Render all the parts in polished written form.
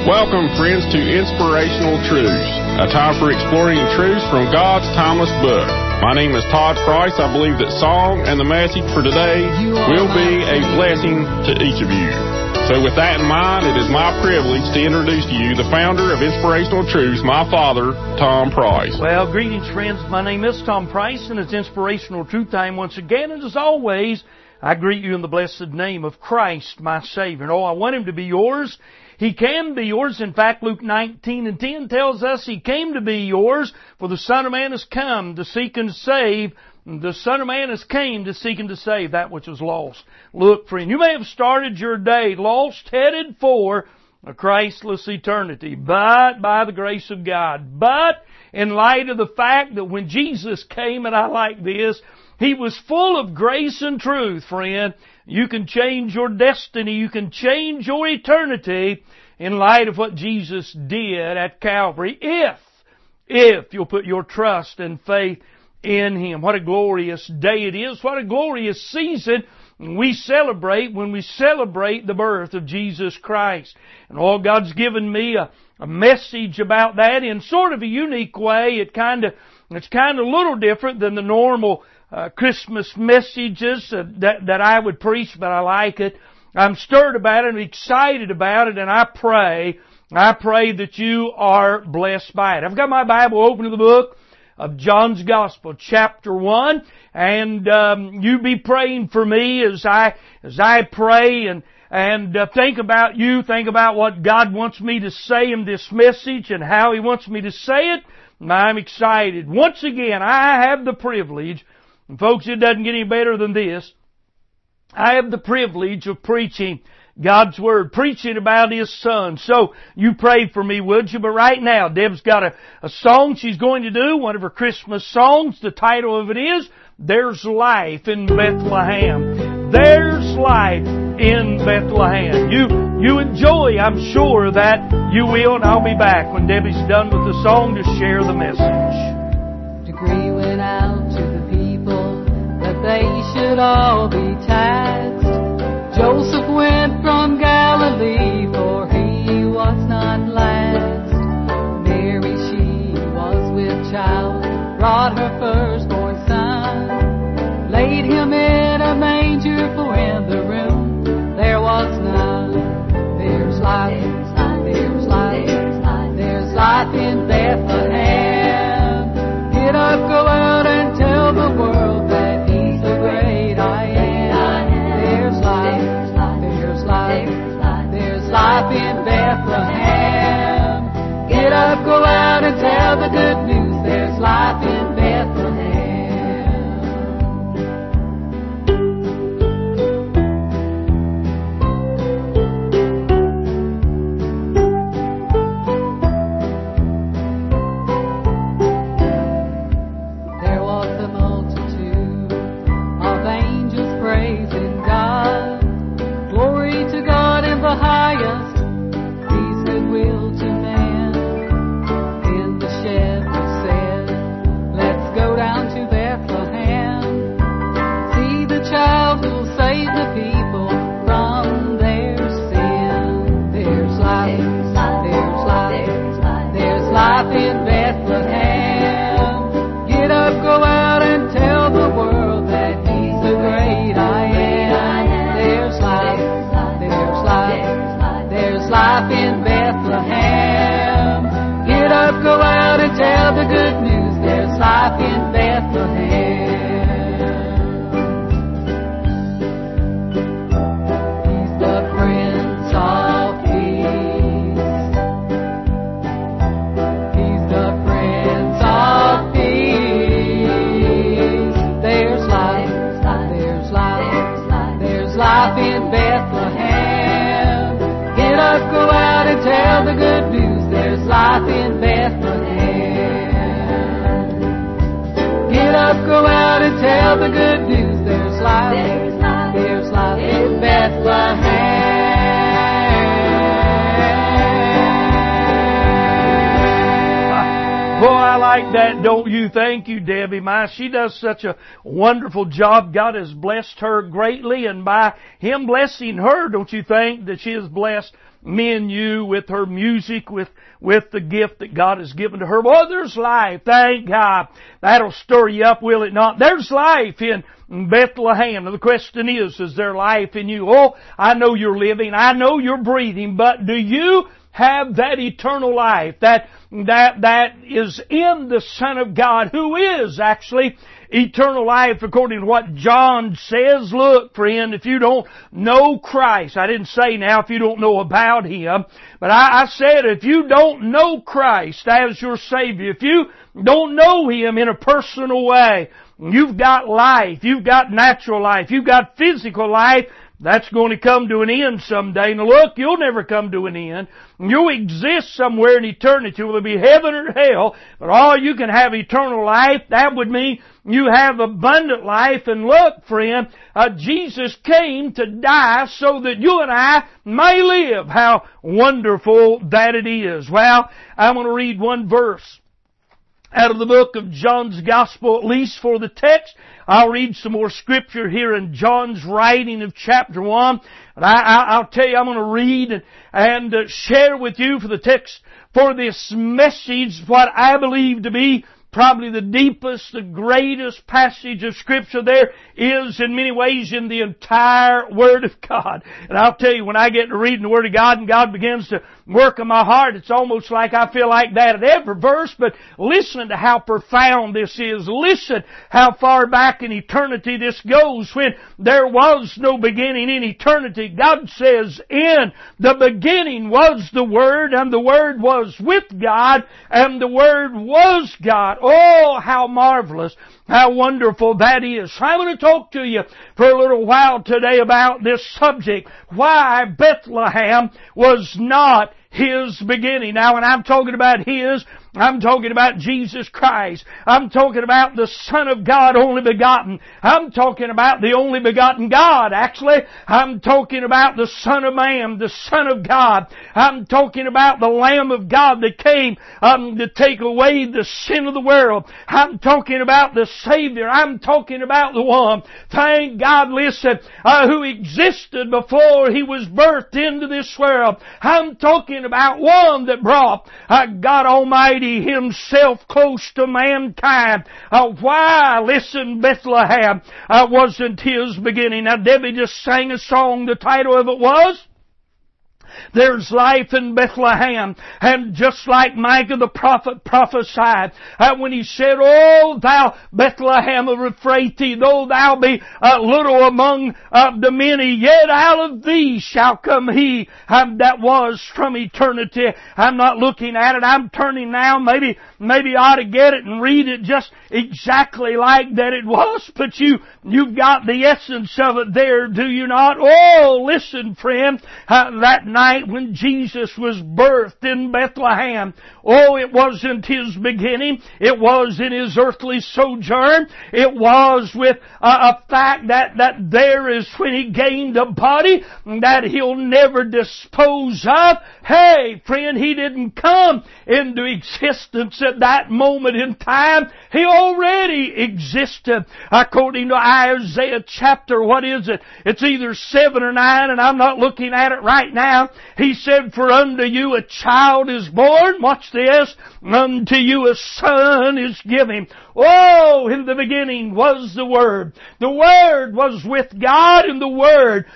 Welcome, friends, to Inspirational Truths, a time for exploring truths from God's timeless book. My name is Todd Price. I believe that song and the message for today will be a blessing to each of you. So with that in mind, it is my privilege to introduce to you the founder of Inspirational Truths, my father, Tom Price. Well, greetings, friends. My name is Tom Price, and it's Inspirational Truth Time once again. And as always, I greet you in the blessed name of Christ, my Savior. And I want Him to be yours. He can be yours. In fact, Luke 19:10 tells us He came to be yours, for the Son of Man has come to seek and save. The Son of Man has came to seek and to save that which was lost. Look, friend, you may have started your day lost, headed for a Christless eternity, but by the grace of God. But in light of the fact that when Jesus came, and I like this, He was full of grace and truth, friend. You can change your destiny. You can change your eternity in light of what Jesus did at Calvary if you'll put your trust and faith in Him. What a glorious day it is. What a glorious season we celebrate when we celebrate the birth of Jesus Christ. And all God's given me a message about that in sort of a unique way. It's kind of a little different than the normal Christmas messages that I would preach, but I like it. I'm stirred about it and excited about it, and I pray that you are blessed by it. I've got my Bible open to the book of John's Gospel, chapter 1, and you be praying for me as I pray and think about you, think about what God wants me to say in this message and how He wants me to say it. I'm excited. Once again, I have the privilege. And folks, it doesn't get any better than this. I have the privilege of preaching God's Word, preaching about His Son. So, you pray for me, would you? But right now, Deb's got a song she's going to do, one of her Christmas songs. The title of it is, There's Life in Bethlehem. There's life in Bethlehem. You enjoy, I'm sure that you will, and I'll be back when Debbie's done with the song to share the message. Decree went out to the people that they should all be taxed. Joseph went from Galilee, for he was not last. Mary, she was with child, brought her firstborn son, laid him in a manger, for in the room there was none. There's life, there's life, there's life in Bethlehem. Get up, go out and tell the world that He's the great I am. There's life, there's life, there's life in Bethlehem. Get up, go out and tell the good news. There's life in Bethlehem. Tell the good news, there's life in Bethlehem. He's the Prince of Peace. He's the Prince of Peace. There's life, there's life, there's life in Bethlehem. Get up, go out and tell the good news, there's life in Bethlehem. Get up, go out and tell the good news. There's life in Bethlehem. Boy, I like that, don't you? Thank you, Debbie. She does such a wonderful job. God has blessed her greatly, and by Him blessing her, don't you think that she is blessed menu, with her music, with the gift that God has given to her. Boy, there's life. Thank God. That'll stir you up, will it not? There's life in Bethlehem. Now the question is there life in you? Oh, I know you're living. I know you're breathing. But do you have that eternal life that is in the Son of God, who is actually eternal life according to what John says? Look, friend, if you don't know Christ, I didn't say now if you don't know about Him, but I said if you don't know Christ as your Savior, if you don't know Him in a personal way, you've got life, you've got natural life, you've got physical life, that's going to come to an end someday. Now look, you'll never come to an end. You'll exist somewhere in eternity, whether it be heaven or hell, but all you can have eternal life. That would mean you have abundant life. And look, friend, Jesus came to die so that you and I may live. How wonderful that it is. Well, I'm going to read one verse out of the book of John's Gospel, at least for the text. I'll read some more scripture here in John's writing of chapter 1. And I'll tell you, I'm going to read and share with you for the text for this message what I believe to be probably the deepest, the greatest passage of Scripture there is in many ways in the entire Word of God. And I'll tell you, when I get to reading the Word of God and God begins to work in my heart, it's almost like I feel like that at every verse, but listen to how profound this is. Listen how far back in eternity this goes. When there was no beginning in eternity, God says, in the beginning was the Word, and the Word was with God, and the Word was God. Oh, how marvelous, how wonderful that is. I'm going to talk to you for a little while today about this subject, why Bethlehem was not His beginning. Now, when I'm talking about His, I'm talking about Jesus Christ. I'm talking about the Son of God, only begotten. I'm talking about the only begotten God, actually. I'm talking about the Son of Man, the Son of God. I'm talking about the Lamb of God that came to take away the sin of the world. I'm talking about the Savior. I'm talking about the one, thank God, listen, who existed before He was birthed into this world. I'm talking about one that brought God Almighty Himself close to mankind. Why, listen, Bethlehem wasn't His beginning. Now, Debbie just sang a song. The title of it was There's Life in Bethlehem. And just like Micah the prophet prophesied, when he said, "O thou Bethlehem of Ephrathah, though thou be little among the many, yet out of thee shall come He that was from eternity." I'm not looking at it. I'm turning now. Maybe I ought to get it and read it just exactly like that it was. But you've got the essence of it there, do you not? Oh, listen, friend, that night when Jesus was birthed in Bethlehem, oh, it wasn't His beginning. It was in His earthly sojourn. It was with a fact that there is when He gained a body that He'll never dispose of. Hey, friend, He didn't come into existence at that moment in time. He already existed. According to Isaiah chapter, what is it? It's either 7 or 9, and I'm not looking at it right now. He said, "For unto you a child is born," watch this, "unto you a son is given." Oh, in the beginning was the Word. The Word was with God, and the Word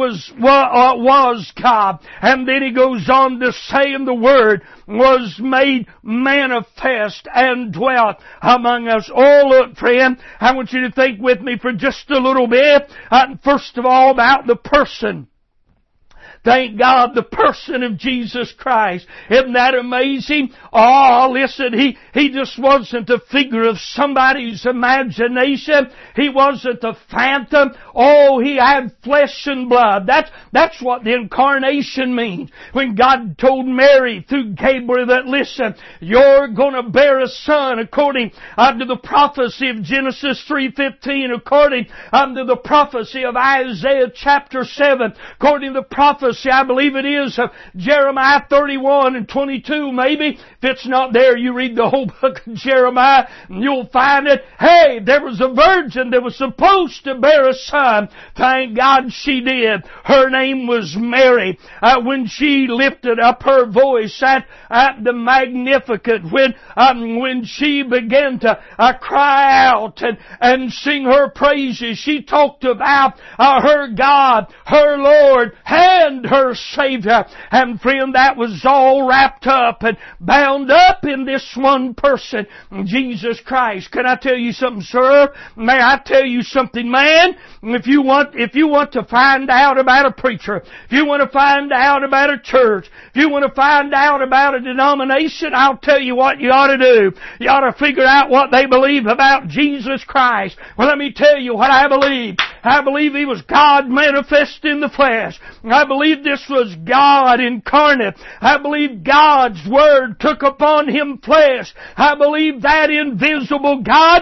was God. And then he goes on to say, "And the Word was made manifest and dwelt among us." Oh, look, friend, I want you to think with me for just a little bit. First of all, about the person. Thank God, the person of Jesus Christ. Isn't that amazing? Oh, listen, He just wasn't a figure of somebody's imagination. He wasn't a phantom. Oh, He had flesh and blood. That's what the incarnation means. When God told Mary through Gabriel that, listen, you're going to bear a son according to the prophecy of Genesis 3:15, according to the prophecy of Isaiah chapter 7, according to the prophecy prophecy, I believe it is, of Jeremiah 31 and 22 maybe. If it's not there, you read the whole book of Jeremiah and you'll find it. Hey, there was a virgin that was supposed to bear a son. Thank God she did. Her name was Mary. When she lifted up her voice at the Magnificat, when she began to cry out and sing her praises, she talked about her God, her Lord, and her Savior. And friend, that was all wrapped up and bound up in this one person, Jesus Christ. Can I tell you something, sir? May I tell you something, man? If you want to find out about a preacher, if you want to find out about a church, if you want to find out about a denomination, I'll tell you what you ought to do. You ought to figure out what they believe about Jesus Christ. Well, let me tell you what I believe. I believe He was God manifest in the flesh. I believe this was God incarnate. I believe God's Word took upon Him flesh. I believe that invisible God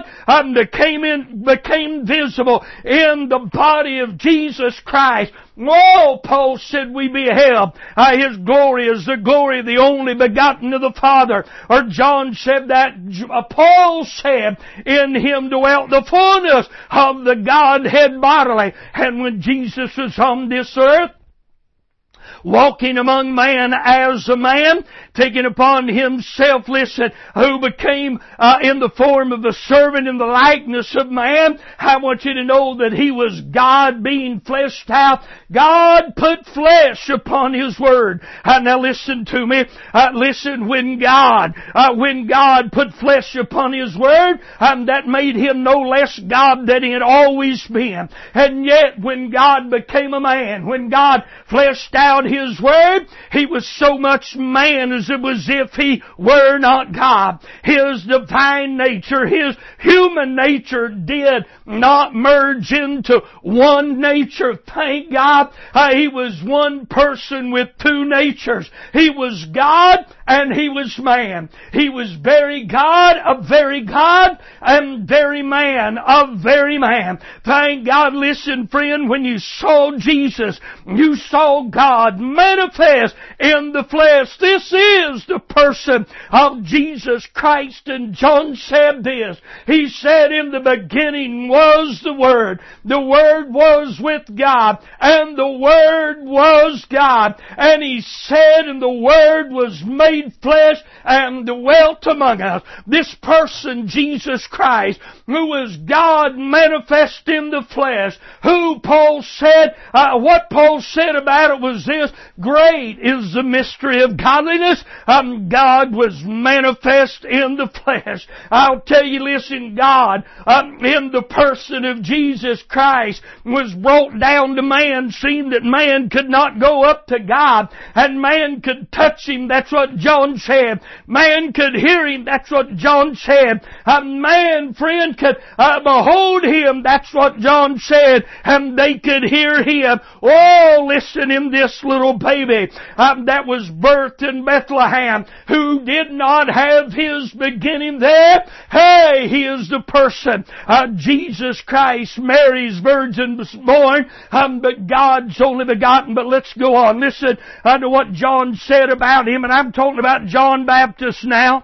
became visible in the body of Jesus Christ. Oh, Paul said we beheld His glory as the glory of the only begotten of the Father. Or John said that, Paul said, in Him dwelt the fullness of the Godhead bodily. And when Jesus was on this earth, walking among man as a man, taking upon Himself, listen, who became in the form of a servant in the likeness of man. I want you to know that He was God being fleshed out. God put flesh upon His Word. Now listen to me. Listen, when God put flesh upon His Word, that made Him no less God than He had always been. And yet, when God became a man, when God fleshed out His Word, He was so much man as it was if He were not God. His divine nature, His human nature did not merge into one nature. Thank God. He was one person with two natures. He was God and He was man. He was very God of very God and very man of very man. Thank God. Listen, friend, when you saw Jesus, you saw God manifest in the flesh. This is the person of Jesus Christ. And John said this. He said, in the beginning was the Word. The Word was with God, and the Word was God. And He said, and the Word was made flesh and dwelt among us. This person, Jesus Christ, who was God manifest in the flesh, who Paul said, what Paul said about it was this: great is the mystery of godliness. God was manifest in the flesh. I'll tell you, listen, God, in the person of Jesus Christ, was brought down to man, seeing that man could not go up to God, and man could touch Him. That's what John said. Man could hear Him. That's what John said. Man, friend, could behold Him. That's what John said. And they could hear Him. Oh, listen, in this little baby that was birthed in Bethlehem, who did not have his beginning there. Hey, He is the person, Jesus Christ. Mary's virgin was born, but God's only begotten. But let's go on. Listen to what John said about Him, and I'm talking about John Baptist now.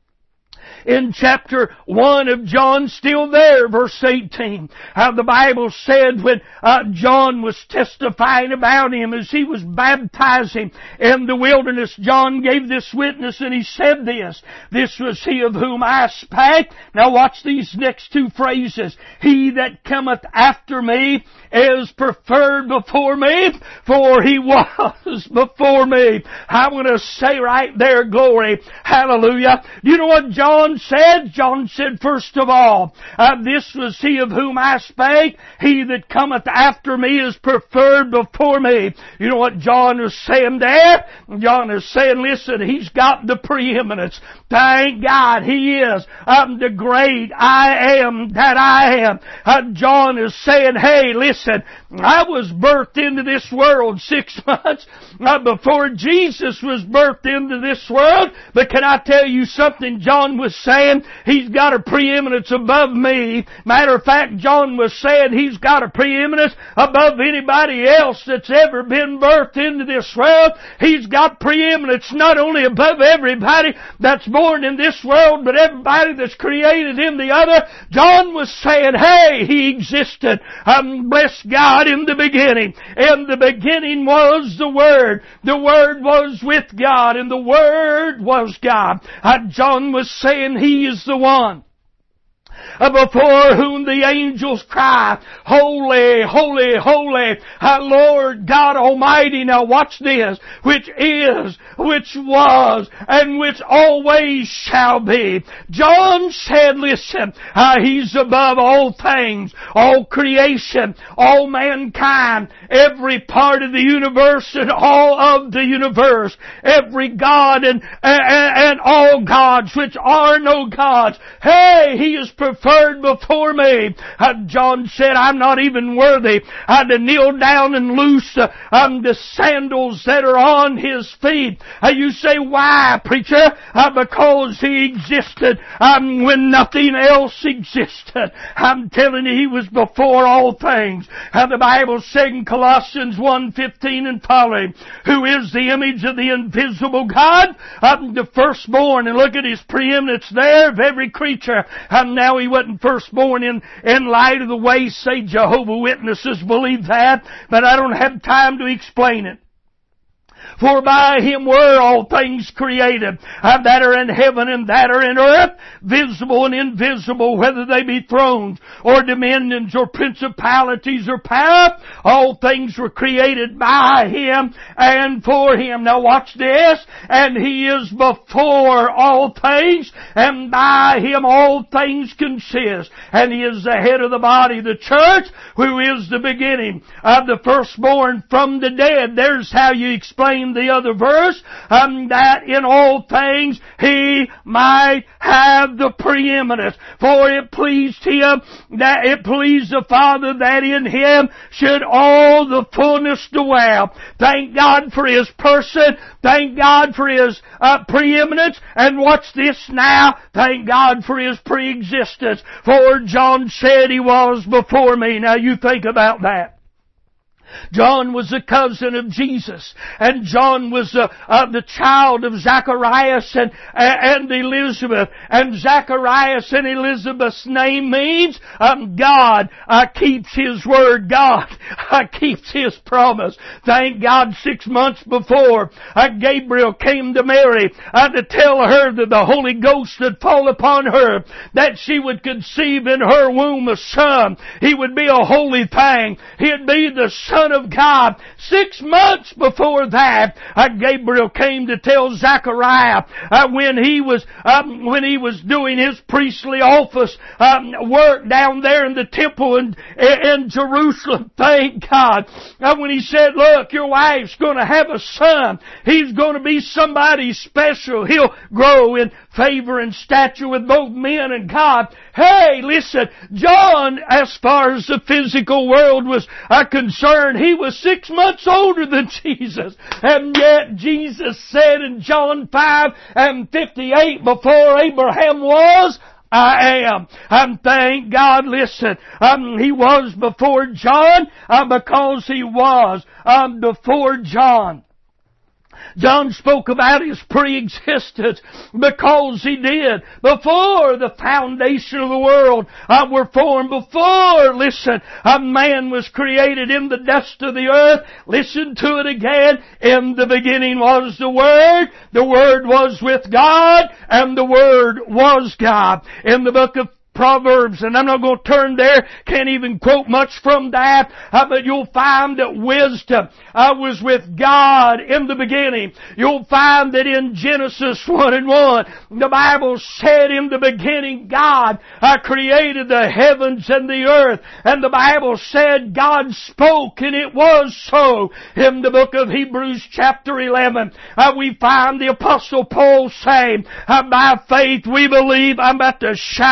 In chapter 1 of John, still there, verse 18. The Bible said when John was testifying about Him as he was baptizing in the wilderness, John gave this witness and he said this: this was He of whom I spake. Now watch these next two phrases. He that cometh after me is preferred before me, for He was before me. I want to say right there, glory, hallelujah. You know what John said? John said, first of all, this was He of whom I spake. He that cometh after me is preferred before me. You know what John is saying there? John is saying, listen, He's got the preeminence. Thank God He is the great I am that I am. John is saying, hey, listen, I was birthed into this world 6 months before Jesus was birthed into this world. But can I tell you something? John was saying He's got a preeminence above me. Matter of fact, John was saying He's got a preeminence above anybody else that's ever been birthed into this world. He's got preeminence not only above everybody that's born in this world, but everybody that's created in the other. John was saying, hey, He existed. Bless God, in the beginning. In the beginning was the Word. The Word was with God, and the Word was God. John was saying He is the one before whom the angels cry, holy, holy, holy, Lord God Almighty. Now watch this. Which is, which was, and which always shall be. John said, listen, He's above all things, all creation, all mankind, every part of the universe and all of the universe, every God and all gods which are no gods. Hey, He is preferred before me. John said, I'm not even worthy to kneel down and loose the sandals that are on His feet. You say, why, preacher? Because He existed when nothing else existed. I'm telling you, He was before all things. The Bible said in Colossians 1:15 and following, who is the image of the invisible God, the firstborn. And look at His preeminence there of every creature. Now He wasn't firstborn in light of the way, say, Jehovah's Witnesses believe that, but I don't have time to explain it. For by Him were all things created, that are in heaven and that are in earth, visible and invisible, whether they be thrones or dominions or principalities or power. All things were created by Him and for Him. Now watch this. And He is before all things, and by Him all things consist. And He is the head of the body, the church, who is the beginning of the firstborn from the dead. There's how you explain the other verse, that in all things He might have the preeminence. For it pleased Him, that it pleased the Father that in Him should all the fullness dwell. Thank God for His person. Thank God for His preeminence. And watch this now. Thank God for His preexistence. For John said He was before me. Now you think about that. John was a cousin of Jesus, and John was the child of Zacharias and Elizabeth. And Zacharias and Elizabeth's name means God keeps His word. God keeps His promise. Thank God 6 months before Gabriel came to Mary to tell her that the Holy Ghost would fall upon her, that she would conceive in her womb a son. He would be a holy thing. He'd be the Son of God. 6 months before that, Gabriel came to tell Zachariah when he was doing his priestly office work down there in the temple in Jerusalem. Thank God. When he said, look, your wife's going to have a son. He's going to be somebody special. He'll grow in favor and stature with both men and God. Hey, listen, John, as far as the physical world was concerned, he was 6 months older than Jesus. And yet Jesus said in John 5:58, before Abraham was, I am. Thank God, listen, He was before John because He was before John. John spoke about His pre-existence because He did. Before the foundation of the world were formed, before, listen, a man was created in the dust of the earth. Listen to it again. In the beginning was the Word was with God, and the Word was God. In the book of Proverbs, and I'm not going to turn there, can't even quote much from that, but you'll find that wisdom was with God in the beginning. You'll find that in Genesis 1:1, the Bible said in the beginning God created the heavens and the earth, and the Bible said God spoke and it was so. In the book of Hebrews chapter 11, we find the Apostle Paul saying, by faith we believe. I'm about to shout right now.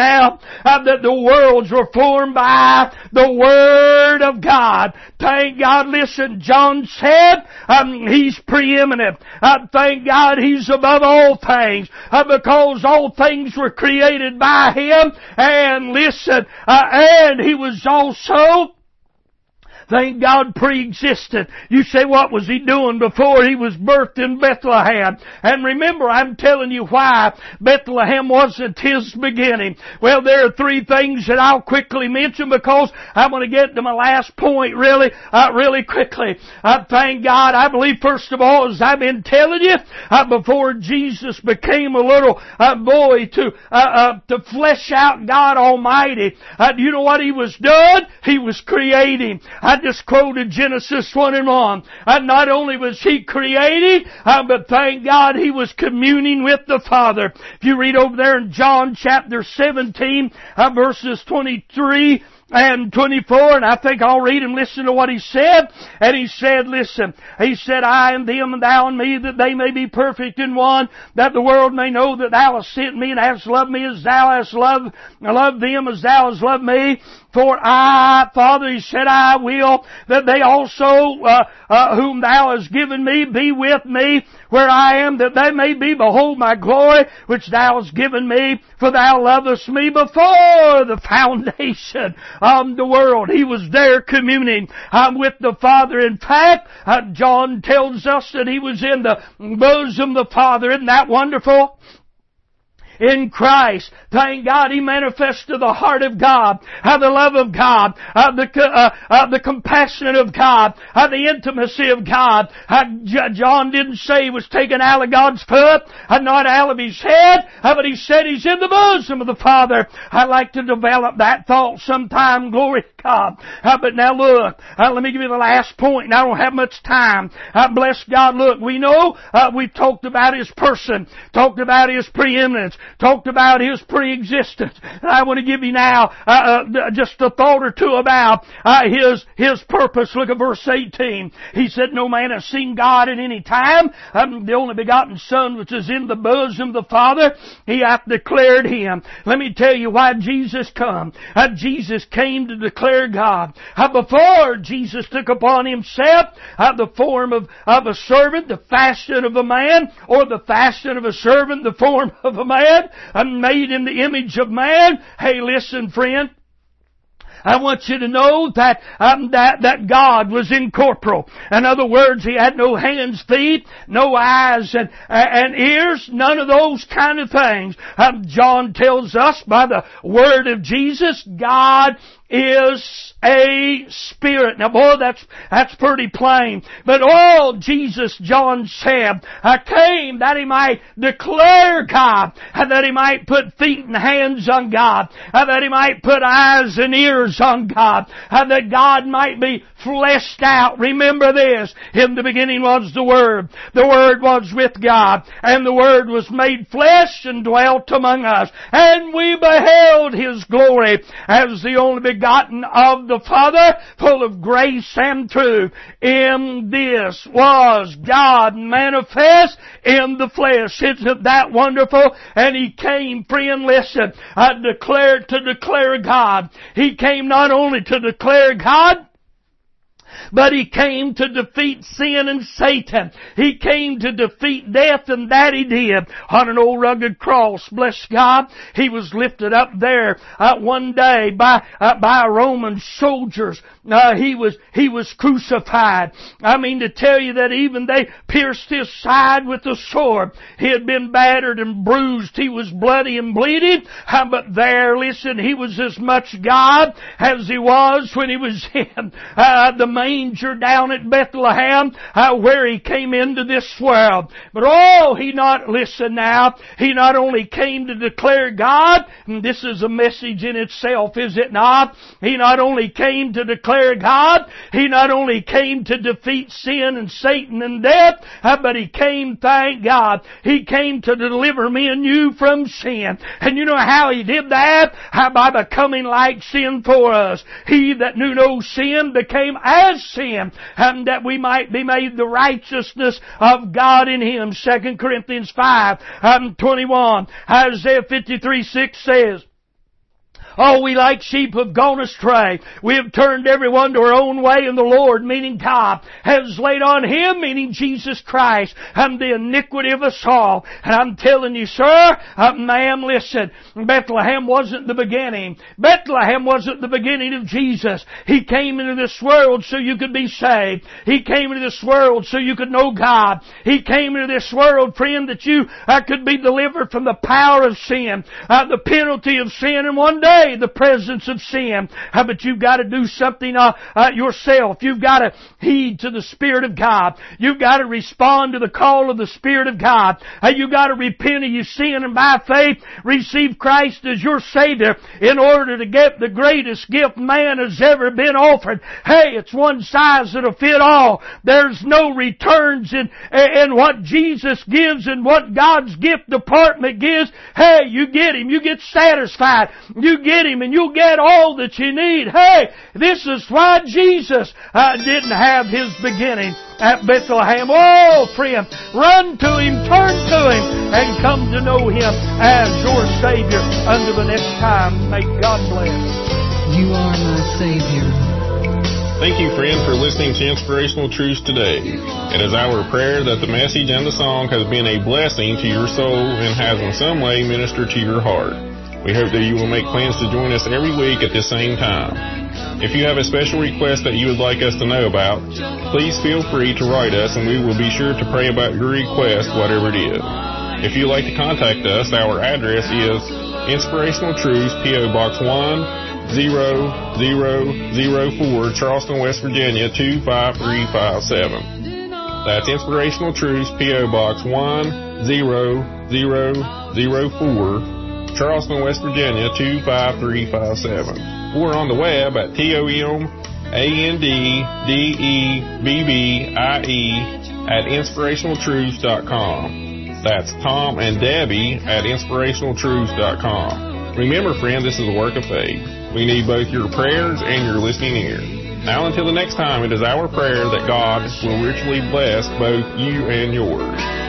now that the worlds were formed by the Word of God. Thank God, listen, John said He's preeminent. Thank God He's above all things because all things were created by Him. And listen, and He was also, thank God, pre-existent. You say, what was He doing before He was birthed in Bethlehem? And remember, I'm telling you why Bethlehem wasn't His beginning. Well, there are three things that I'll quickly mention because I want to get to my last point really quickly. Thank God, I believe first of all, as I've been telling you, before Jesus became a little boy to flesh out God Almighty, do you know what He was doing? He was creating. I just quoted Genesis 1:1. Not only was He creating, but thank God He was communing with the Father. If you read over there in John chapter 17, verses 23 and 24, and I think I'll read and listen to what He said. And He said, listen, He said, I and them and thou and me, that they may be perfect in one, that the world may know that thou hast sent me and hast loved me as thou hast loved them as thou hast loved me. For I, Father, He said, I will that they also, whom thou hast given me, be with me where I am, that they may be, behold my glory, which thou hast given me, for thou lovest me before the foundation of the world. He was there communing with the Father. In fact, John tells us that He was in the bosom of the Father. Isn't that wonderful? In Christ, thank God, He manifested the heart of God, the love of God, the compassion of God, the intimacy of God. John didn't say He was taken out of God's foot, not out of His head, but he said He's in the bosom of the Father. I'd like to develop that thought sometime, glory to God. But now look, let me give you the last point, and I don't have much time. Bless God, look, we know we've talked about His person, talked about His preeminence, talked about His pre-existence. And I want to give you now just a thought or two about His purpose. Look at verse 18. He said, no man has seen God at any time. The only begotten Son which is in the bosom of the Father, He hath declared Him. Let me tell you why Jesus come. Jesus came to declare God. Before Jesus took upon Himself the form of a servant, the fashion of a man, or the fashion of a servant, the form of a man, made in the image of man. Hey, listen, friend. I want you to know that God was incorporeal. In other words, He had no hands, feet, no eyes and ears, none of those kind of things. John tells us by the word of Jesus, God is a spirit. Now boy, that's pretty plain. But all Jesus, John said, came that He might declare God, that He might put feet and hands on God, that He might put eyes and ears on God, that God might be fleshed out. Remember this, in the beginning was the Word was with God, and the Word was made flesh and dwelt among us, and we beheld His glory as the only begotten of the Father, full of grace and truth. In this was God manifest in the flesh. Isn't that wonderful? And He came, friend, listen, to declare God. He came not only to declare God, but He came to defeat sin and Satan. He came to defeat death, and that He did. On an old rugged cross, bless God, He was lifted up there one day by Roman soldiers. He was crucified. I mean to tell you that even they pierced His side with a sword. He had been battered and bruised. He was bloody and bleeding. But there, listen, He was as much God as He was when He was in the manger down at Bethlehem, where He came into this world. But He not only came to declare God, and this is a message in itself, is it not? He not only came to declare God, He not only came to defeat sin and Satan and death, but He came, thank God, He came to deliver me and you from sin. And you know how He did that? By becoming like sin for us. He that knew no sin became as sin, that we might be made the righteousness of God in Him. 2 Corinthians 5:21. Isaiah 53:6 says, All we like sheep have gone astray. We have turned everyone to our own way, and the Lord, meaning God, has laid on Him, meaning Jesus Christ, the iniquity of us all. And I'm telling you, sir, ma'am, listen, Bethlehem wasn't the beginning. Bethlehem wasn't the beginning of Jesus. He came into this world so you could be saved. He came into this world so you could know God. He came into this world, friend, that you could be delivered from the power of sin, the penalty of sin, and one day the presence of sin. But you've got to do something yourself. You've got to heed to the Spirit of God. You've got to respond to the call of the Spirit of God. You've got to repent of your sin and by faith receive Christ as your Savior in order to get the greatest gift man has ever been offered. Hey, it's one size that'll fit all. There's no returns in what Jesus gives and what God's gift department gives. Hey, you get Him. You get satisfied. You get Him and you'll get all that you need. Hey, this is why Jesus didn't have His beginning at Bethlehem. Oh, friend, run to Him, turn to Him, and come to know Him as your Savior until the next time. May God bless. You are my Savior. Thank you, friend, for listening to Inspirational Truths today. It is our prayer that the message and the song has been a blessing to your soul and has in some way ministered to your heart. We hope that you will make plans to join us every week at the same time. If you have a special request that you would like us to know about, please feel free to write us and we will be sure to pray about your request, whatever it is. If you'd like to contact us, our address is Inspirational Truths, P.O. Box 10004, Charleston, West Virginia 25357. That's Inspirational Truths, P.O. Box 10004, Charleston, West Virginia 25357. Or on the web at TOMANDDEBBIE@inspirationaltruths.com. That's Tom and Debbie at inspirationaltruths.com. Remember, friend, this is a work of faith. We need both your prayers and your listening ear. Now until the next time, it is our prayer that God will richly bless both you and yours.